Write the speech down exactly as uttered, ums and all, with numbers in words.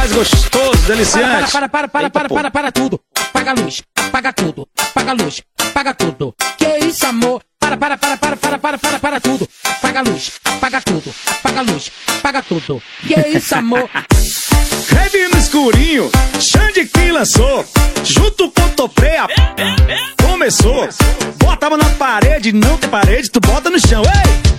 mais gostoso, deliciante. Para, para, para, para, para, para, para tudo. Apaga a luz, apaga tudo, apaga a luz, apaga tudo. Que isso, amor? Para, para, para, para, para, para, para, para tudo. Apaga a luz, apaga tudo, apaga a luz, apaga tudo. Que isso, amor? Creve no escurinho, Xande que lançou. Junto com Topreia, começou. Bota a mão na parede, não tem parede, tu bota no chão, ei!